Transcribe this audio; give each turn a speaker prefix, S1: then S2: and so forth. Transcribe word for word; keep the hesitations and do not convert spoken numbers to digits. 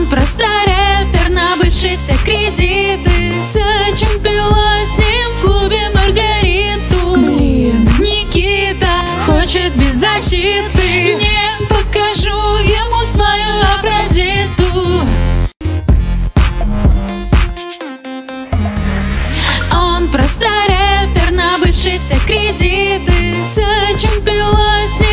S1: просто рэпер, набывший все кредиты. Зачем пила с ним в клубе Маргариту? Блин, Никита хочет без защиты. Не покажу ему свою Афродиту. Он просто рэпер, набывший все кредиты. Зачем пила с ним